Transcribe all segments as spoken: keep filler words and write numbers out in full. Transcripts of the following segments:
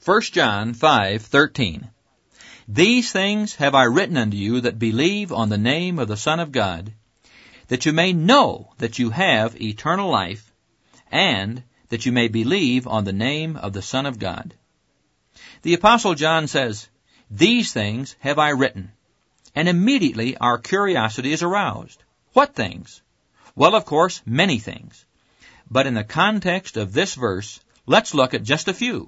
First John five thirteen. These things have I written unto you that believe on the name of the Son of God, that you may know that you have eternal life, and that you may believe on the name of the Son of God. The Apostle John says, These things have I written. And immediately our curiosity is aroused. What things? Well, of course, many things. But in the context of this verse, let's look at just a few.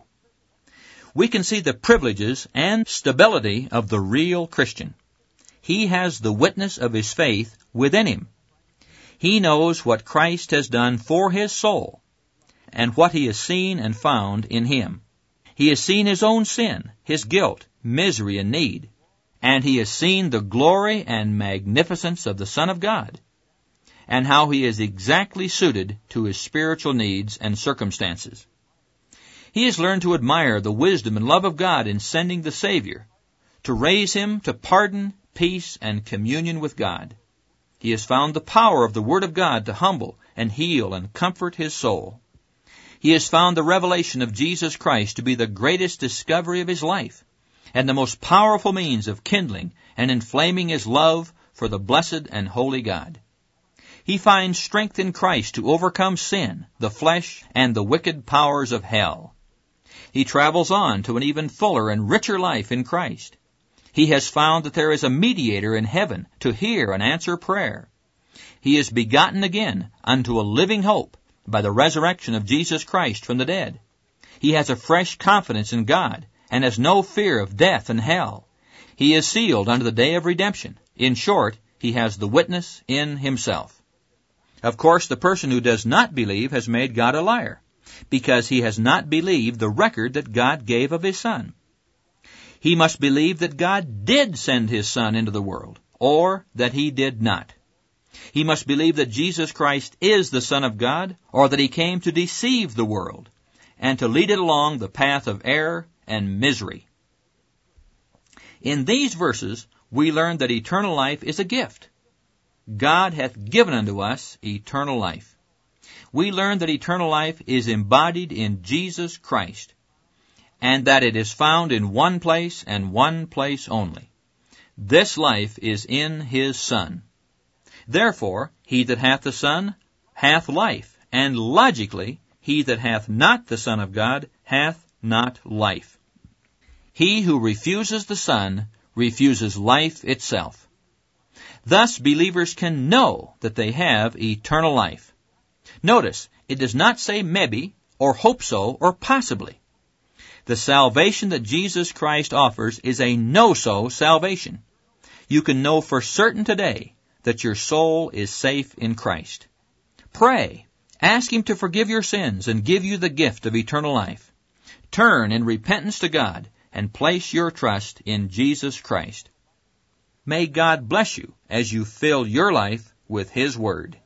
We can see the privileges and stability of the real Christian. He has the witness of his faith within him. He knows what Christ has done for his soul and what he has seen and found in him. He has seen his own sin, his guilt, misery, and need, and he has seen the glory and magnificence of the Son of God, and how he is exactly suited to his spiritual needs and circumstances. He has learned to admire the wisdom and love of God in sending the Savior to raise him to pardon, peace, and communion with God. He has found the power of the Word of God to humble and heal and comfort his soul. He has found the revelation of Jesus Christ to be the greatest discovery of his life and the most powerful means of kindling and inflaming his love for the blessed and holy God. He finds strength in Christ to overcome sin, the flesh, and the wicked powers of hell. He travels on to an even fuller and richer life in Christ. He has found that there is a mediator in heaven to hear and answer prayer. He is begotten again unto a living hope by the resurrection of Jesus Christ from the dead. He has a fresh confidence in God and has no fear of death and hell. He is sealed unto the day of redemption. In short, he has the witness in himself. Of course, the person who does not believe has made God a liar, because he has not believed the record that God gave of his Son. He must believe that God did send his Son into the world, or that he did not. He must believe that Jesus Christ is the Son of God, or that he came to deceive the world, and to lead it along the path of error and misery. In these verses, we learn that eternal life is a gift. God hath given unto us eternal life. We learn that eternal life is embodied in Jesus Christ, and that it is found in one place and one place only. This life is in his Son. Therefore, he that hath the Son hath life, and logically, he that hath not the Son of God hath not life. He who refuses the Son refuses life itself. Thus, believers can know that they have eternal life. Notice, it does not say maybe, or hope so, or possibly. The salvation that Jesus Christ offers is a no-so salvation. You can know for certain today that your soul is safe in Christ. Pray. Ask him to forgive your sins and give you the gift of eternal life. Turn in repentance to God and place your trust in Jesus Christ. May God bless you as you fill your life with his Word.